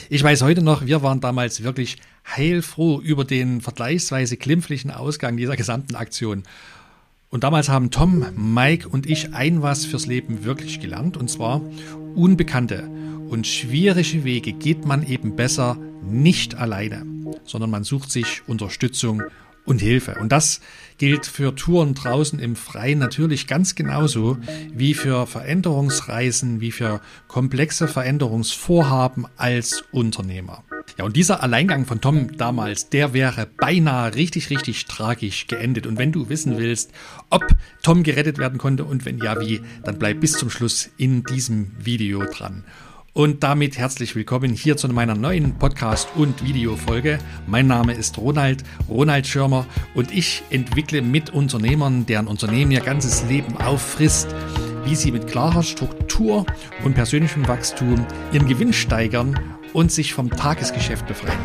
Ich weiß heute noch, wir waren damals wirklich heilfroh über den vergleichsweise glimpflichen Ausgang dieser gesamten Aktion. Und damals haben Tom, Mike und ich ein was fürs Leben wirklich gelernt, und zwar: unbekannte und schwierige Wege geht man eben besser nicht alleine, sondern man sucht sich Unterstützung und Hilfe. Und das gilt für Touren draußen im Freien natürlich ganz genauso wie für Veränderungsreisen, wie für komplexe Veränderungsvorhaben als Unternehmer. Ja, und dieser Alleingang von Tom damals, der wäre beinahe richtig tragisch geendet. Und wenn du wissen willst, ob Tom gerettet werden konnte und wenn ja, wie, dann bleib bis zum Schluss in diesem Video dran. Und damit herzlich willkommen hier zu meiner neuen Podcast- und Videofolge. Mein Name ist Ronald Schirmer, und ich entwickle mit Unternehmern, deren Unternehmen ihr ganzes Leben auffrisst, wie sie mit klarer Struktur und persönlichem Wachstum ihren Gewinn steigern und sich vom Tagesgeschäft befreien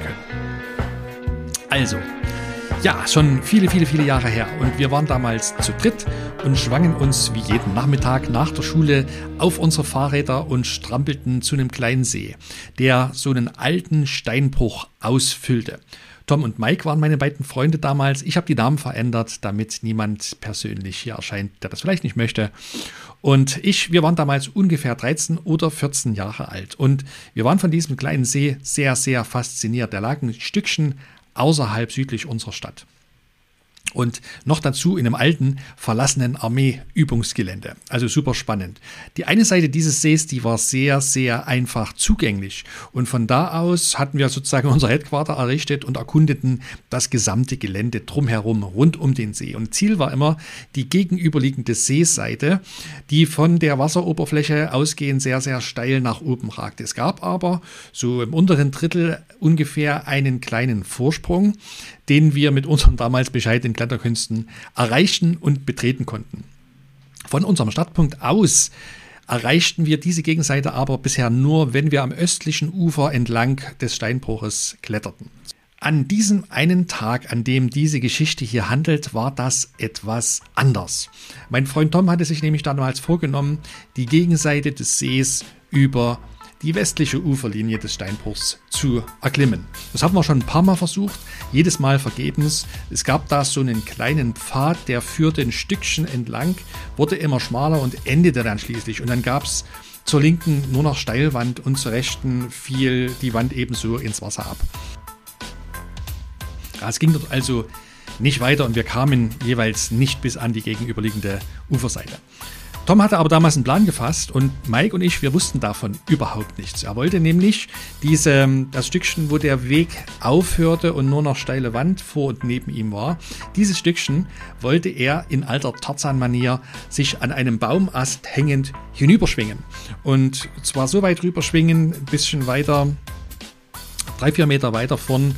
können. Also, ja, schon viele Jahre her, und wir waren damals zu dritt und schwangen uns wie jeden Nachmittag nach der Schule auf unsere Fahrräder und strampelten zu einem kleinen See, der so einen alten Steinbruch ausfüllte. Tom und Mike waren meine beiden Freunde damals. Ich habe die Namen verändert, damit niemand persönlich hier erscheint, der das vielleicht nicht möchte. Und wir waren damals ungefähr 13 oder 14 Jahre alt. Und wir waren von diesem kleinen See sehr fasziniert. Der lag ein Stückchen außerhalb südlich unserer Stadt. Und noch dazu in einem alten, verlassenen Armeeübungsgelände. Also super spannend. Die eine Seite dieses Sees, die war sehr einfach zugänglich. Und von da aus hatten wir sozusagen unser Headquarter errichtet und erkundeten das gesamte Gelände drumherum, rund um den See. Und Ziel war immer die gegenüberliegende Seeseite, die von der Wasseroberfläche ausgehend sehr steil nach oben ragte. Es gab aber so im unteren Drittel ungefähr einen kleinen Vorsprung, den wir mit unseren damals bescheidenen Kletterkünsten erreichen und betreten konnten. Von unserem Startpunkt aus erreichten wir diese Gegenseite aber bisher nur, wenn wir am östlichen Ufer entlang des Steinbruches kletterten. An diesem einen Tag, an dem diese Geschichte hier handelt, war das etwas anders. Mein Freund Tom hatte sich nämlich damals vorgenommen, die Gegenseite des Sees über die westliche Uferlinie des Steinbruchs zu erklimmen. Das haben wir schon ein paar Mal versucht, jedes Mal vergebens. Es gab da so einen kleinen Pfad, der führte ein Stückchen entlang, wurde immer schmaler und endete dann schließlich. Und dann gab es zur linken nur noch Steilwand und zur rechten fiel die Wand ebenso ins Wasser ab. Ja, es ging dort also nicht weiter und wir kamen jeweils nicht bis an die gegenüberliegende Uferseite. Tom hatte aber damals einen Plan gefasst, und Mike und ich, wir wussten davon überhaupt nichts. Er wollte nämlich das Stückchen, wo der Weg aufhörte und nur noch steile Wand vor und neben ihm war, dieses Stückchen wollte er in alter Tarzan-Manier sich an einem Baumast hängend hinüberschwingen. Und zwar so weit rüberschwingen, ein bisschen weiter, 3-4 Meter weiter vorn,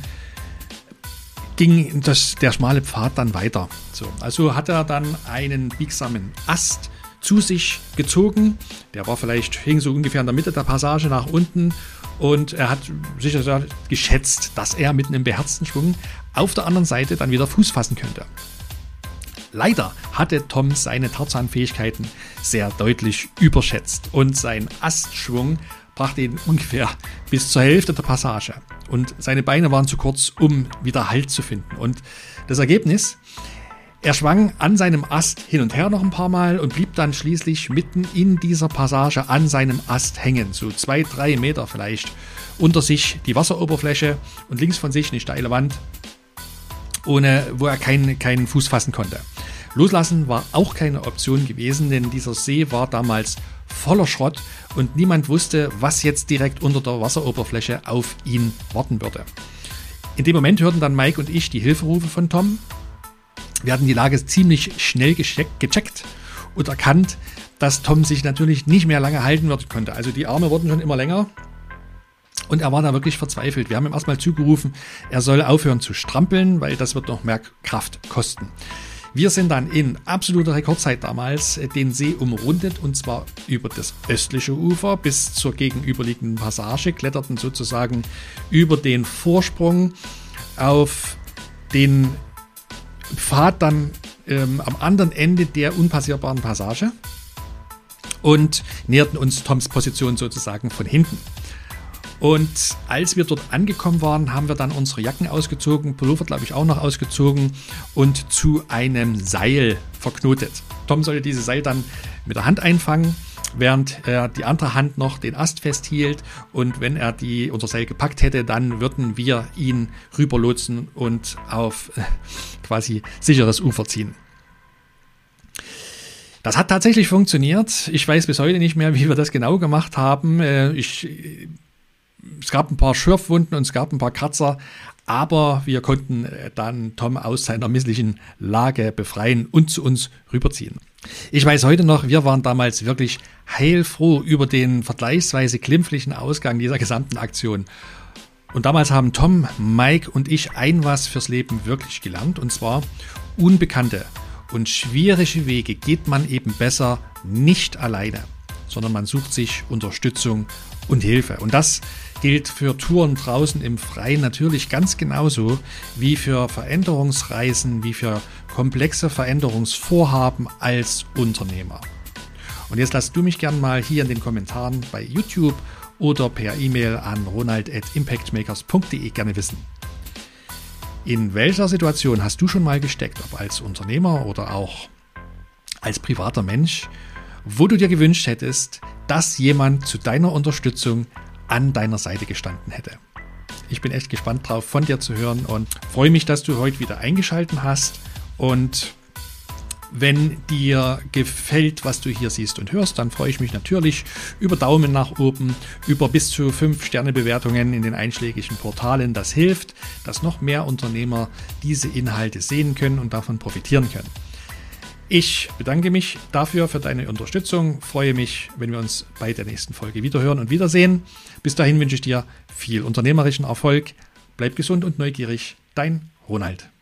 ging der schmale Pfad dann weiter. So, also hat er dann einen biegsamen Ast zu sich gezogen. Der hing so ungefähr in der Mitte der Passage nach unten, und er hat sicher geschätzt, dass er mit einem beherzten Schwung auf der anderen Seite dann wieder Fuß fassen könnte. Leider hatte Tom seine Tarzan-Fähigkeiten sehr deutlich überschätzt, und sein Astschwung brachte ihn ungefähr bis zur Hälfte der Passage, und seine Beine waren zu kurz, um wieder Halt zu finden. Und das Ergebnis: er schwang an seinem Ast hin und her noch ein paar Mal und blieb dann schließlich mitten in dieser Passage an seinem Ast hängen, so 2-3 Meter vielleicht. Unter sich die Wasseroberfläche und links von sich eine steile Wand, wo er keinen Fuß fassen konnte. Loslassen war auch keine Option gewesen, denn dieser See war damals voller Schrott und niemand wusste, was jetzt direkt unter der Wasseroberfläche auf ihn warten würde. In dem Moment hörten dann Mike und ich die Hilferufe von Tom. Wir hatten die Lage ziemlich schnell gecheckt und erkannt, dass Tom sich natürlich nicht mehr lange halten konnte. Also die Arme wurden schon immer länger und er war da wirklich verzweifelt. Wir haben ihm erstmal zugerufen, er soll aufhören zu strampeln, weil das wird noch mehr Kraft kosten. Wir sind dann in absoluter Rekordzeit damals den See umrundet, und zwar über das östliche Ufer bis zur gegenüberliegenden Passage, kletterten sozusagen über den Vorsprung auf den Pfad dann am anderen Ende der unpassierbaren Passage und näherten uns Toms Position sozusagen von hinten. Und als wir dort angekommen waren, haben wir dann unsere Jacken ausgezogen, Pullover glaube ich auch noch ausgezogen und zu einem Seil verknotet. Tom sollte dieses Seil dann mit der Hand einfangen, während er die andere Hand noch den Ast festhielt, und wenn er unser Seil gepackt hätte, dann würden wir ihn rüberlotsen und auf quasi sicheres Ufer ziehen. Das hat tatsächlich funktioniert. Ich weiß bis heute nicht mehr, wie wir das genau gemacht haben. Es gab ein paar Schürfwunden und es gab ein paar Kratzer, aber wir konnten dann Tom aus seiner misslichen Lage befreien und zu uns rüberziehen. Ich weiß heute noch, wir waren damals wirklich heilfroh über den vergleichsweise glimpflichen Ausgang dieser gesamten Aktion. Und damals haben Tom, Mike und ich ein was fürs Leben wirklich gelernt, und zwar: unbekannte und schwierige Wege geht man eben besser nicht alleine, sondern man sucht sich Unterstützung und Hilfe. Und das gilt für Touren draußen im Freien natürlich ganz genauso wie für Veränderungsreisen, wie für komplexe Veränderungsvorhaben als Unternehmer. Und jetzt lass du mich gern mal hier in den Kommentaren bei YouTube oder per E-Mail an ronald@impactmakers.de gerne wissen. In welcher Situation hast du schon mal gesteckt, ob als Unternehmer oder auch als privater Mensch, wo du dir gewünscht hättest, dass jemand zu deiner Unterstützung an deiner Seite gestanden hätte? Ich bin echt gespannt drauf, von dir zu hören, und freue mich, dass du heute wieder eingeschaltet hast. Und wenn dir gefällt, was du hier siehst und hörst, dann freue ich mich natürlich über Daumen nach oben, über bis zu 5-Sterne-Bewertungen in den einschlägigen Portalen. Das hilft, dass noch mehr Unternehmer diese Inhalte sehen können und davon profitieren können. Ich bedanke mich dafür für deine Unterstützung, freue mich, wenn wir uns bei der nächsten Folge wiederhören und wiedersehen. Bis dahin wünsche ich dir viel unternehmerischen Erfolg, bleib gesund und neugierig, dein Ronald.